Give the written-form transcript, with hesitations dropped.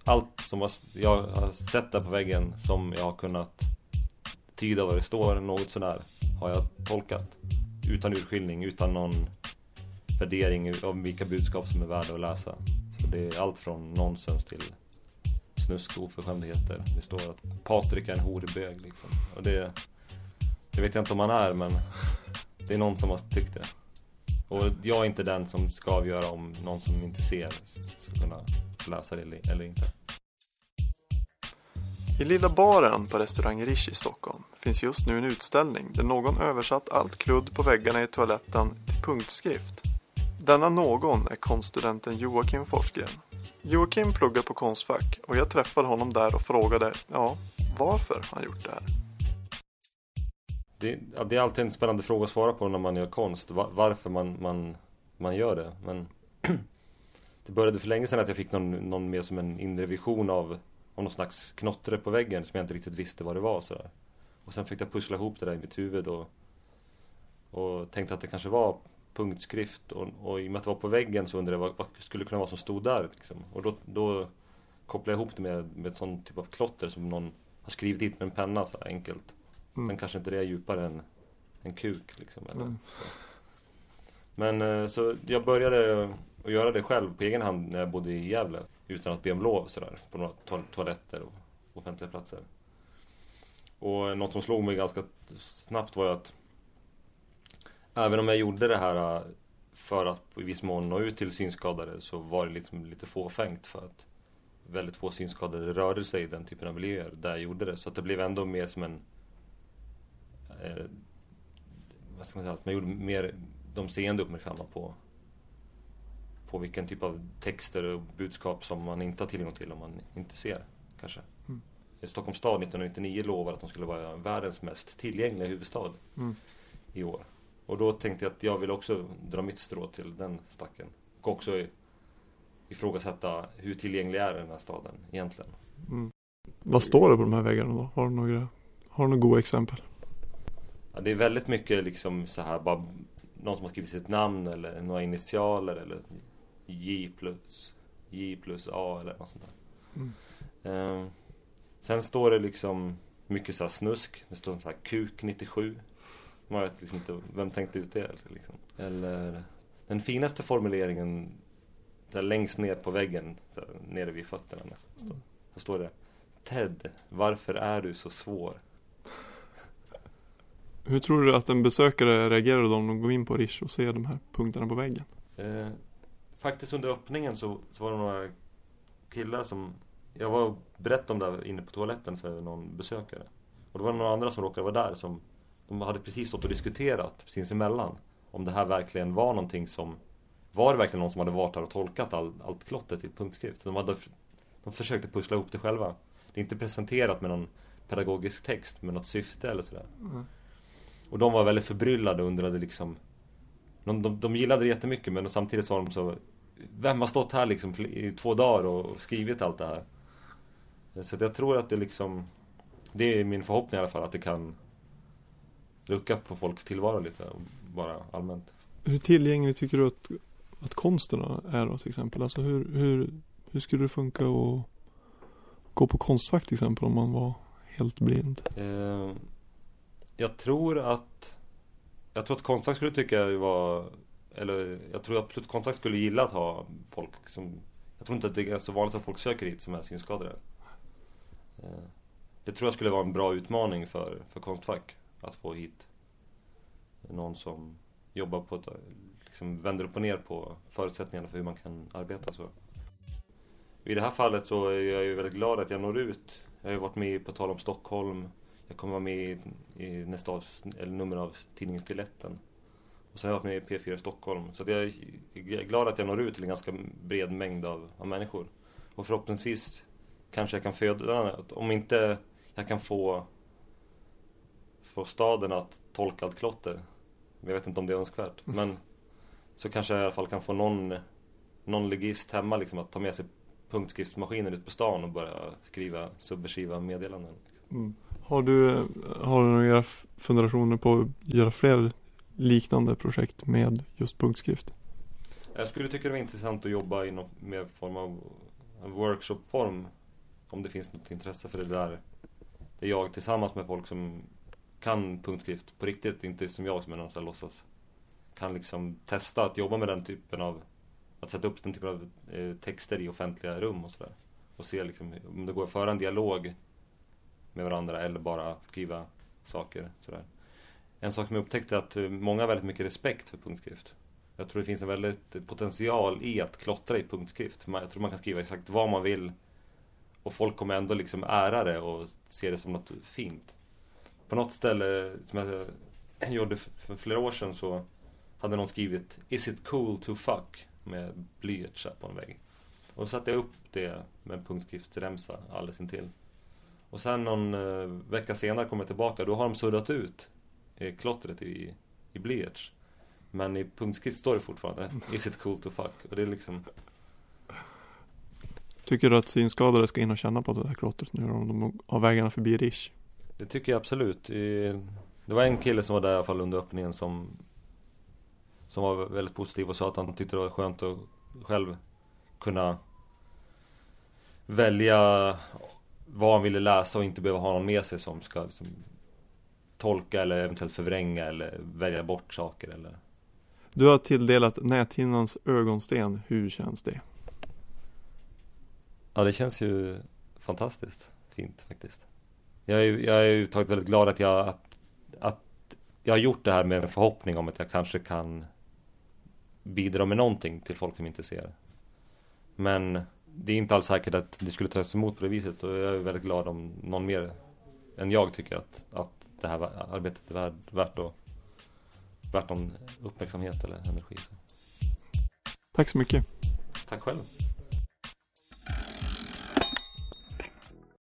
allt som jag har sett där på väggen som jag har kunnat tyda vad det står, något sådär, har jag tolkat utan urskiljning, utan någon värdering av vilka budskap som är värda att läsa. Så det är allt från nonsens till snusk och oförskämdheter. Det står att Patrik är en horebög liksom. Och det vet jag inte om han är, men det är någon som har tyckt det. Och jag är inte den som ska avgöra om någon som inte ser ska kunna läsa det eller inte. I Lilla baren på restaurang Rish i Stockholm finns just nu en utställning där någon översatt allt kludd på väggarna i toaletten till punktskrift. Denna någon är konststudenten Joakim Forsgren. Joakim pluggar på Konstfack och jag träffade honom där och frågade, varför han gjort det här. Det är alltid en spännande fråga att svara på när man gör konst. Varför man gör det. Men det började för länge sedan att jag fick någon mer som en inre vision av någon slags knottre på väggen som jag inte riktigt visste vad det var. Sådär. Och sen fick jag pussla ihop det där i mitt huvud och tänkte att det kanske var punktskrift. Och i och med att det var på väggen så undrade jag vad skulle kunna vara som stod där. Liksom. Och då kopplade jag ihop det med ett sån typ av klotter som någon har skrivit dit med en penna så enkelt. Sen kanske inte det är djupare än en kuk liksom, eller så. Men så jag började att göra det själv på egen hand när jag bodde i Gävle utan att be om lov sådär, på några toaletter och offentliga platser. Och något som slog mig ganska snabbt var att även om jag gjorde det här för att i viss mån nå ut till synskadade, så var det liksom lite fåfängt för att väldigt få synskadade rörde sig i den typen av miljöer där jag gjorde det. Så att det blev ändå mer som en vad ska man säga, att man gjorde mer de seende uppmärksamma på vilken typ av texter och budskap som man inte har tillgång till om man inte ser, kanske. Stockholms stad 1999 lovade att de skulle vara världens mest tillgängliga huvudstad i år. Och då tänkte jag att jag vill också dra mitt strå till den stacken. Och också ifrågasätta hur tillgänglig är den här staden egentligen. Vad står det på de här väggarna då? Har du några goda exempel? Ja, det är väldigt mycket liksom så här, bara någon som har skrivit sitt namn eller några initialer eller J plus A eller något sånt där. Sen står det liksom mycket så här snusk. Det står så här kuk 97. Man vet liksom inte vem tänkte ut det liksom. Eller den finaste formuleringen där längst ner på väggen så här, nere vid fötterna nästan, så står det: Ted, varför är du så svår? Hur tror du att en besökare reagerar om de går in på Rish och ser de här punkterna på väggen? Faktiskt under öppningen så var det några killar som... Jag var berättade om där inne på toaletten för någon besökare. Och det var några andra som råkade vara där som... De hade precis stått och diskuterat sinsemellan om det här verkligen var någonting som... Var det verkligen någon som hade varit där och tolkat allt klotter till punktskrift? De försökte pussla ihop det själva. Det är inte presenterat med någon pedagogisk text med något syfte eller sådär. Och de var väldigt förbryllade och undrade liksom... De gillade det jättemycket, men samtidigt så var de så... Vem har stått här liksom i 2 dagar och skrivit allt det här? Så att jag tror att det liksom... Det är min förhoppning i alla fall, att det kan lucka på folks tillvaro lite, bara allmänt. Hur tillgänglig tycker du att konsterna är då, till exempel? Alltså hur skulle det funka att gå på Konstfack till exempel om man var helt blind? Jag tror att Konstfack skulle tycka det var... Eller jag tror att Konstfack skulle gilla att ha folk som... Jag tror inte att det är så vanligt att folk söker hit som är synskadade. Det tror jag skulle vara en bra utmaning för Konstfack. Att få hit någon som jobbar på ett... Liksom vänder upp och ner på förutsättningarna för hur man kan arbeta så. I det här fallet så är jag ju väldigt glad att jag når ut. Jag har ju varit med på Tal om Stockholm. Jag kommer vara med i nästa nummer av tidningen Stiletten. Och sen har jag varit med i P4 Stockholm. Så att jag är glad att jag når ut till en ganska bred mängd av människor. Och förhoppningsvis kanske jag kan föda... Om inte jag kan få staden att tolka allt klotter. Jag vet inte om det är önskvärt. Men så kanske jag i alla fall kan få någon legist hemma liksom, att ta med sig punktskriftsmaskinen ut på stan och börja skriva subversiva meddelanden. Har du några fundationer på att göra fler liknande projekt med just punktskrift? Jag skulle tycka det var intressant att jobba i någon mer form av workshopform om det finns något intresse för det där. Det är jag tillsammans med folk som kan punktskrift på riktigt, inte som jag som är någon som låtsas, kan liksom testa att jobba med den typen av, att sätta upp den typen av texter i offentliga rum och sådär. Och se liksom om det går att föra en dialog med varandra eller bara skriva saker sådär. En sak som jag upptäckte är att många har väldigt mycket respekt för punktskrift. Jag tror det finns en väldigt potential i att klottra i punktskrift. Jag tror man kan skriva exakt vad man vill och folk kommer ändå liksom ära det och se det som något fint. På något ställe som jag gjorde för flera år sedan så hade någon skrivit "Is it cool to fuck?" med blyerts på en vägg. Och då satte jag upp det med en punktskriftsremsa alldeles intill. Och sen någon vecka senare kom jag tillbaka, då har de suddat ut klottret i blyerts. Men i punktskrift står det fortfarande "Is it cool to fuck?" Och det är liksom... Tycker du att synskadade ska in och känna på det där klottret nu om de har vägarna förbi Rish? Det tycker jag absolut. Det var en kille som var där i alla fall under öppningen som var väldigt positiv och sa att han tyckte det var skönt att själv kunna välja vad han ville läsa och inte behöva ha någon med sig som ska liksom tolka eller eventuellt förvränga eller välja bort saker. Eller... Du har tilldelat näthinnans ögonsten. Hur känns det? Ja, det känns ju fantastiskt fint faktiskt. Jag är ju tagit väldigt glad att jag har gjort det här med en förhoppning om att jag kanske kan bidra med någonting till folk som inte ser. Men det är inte alls säkert att det skulle tas emot på det viset, och jag är väldigt glad om någon mer än jag tycker att det här arbetet är värt någon uppmärksamhet eller energi. Tack så mycket. Tack själv.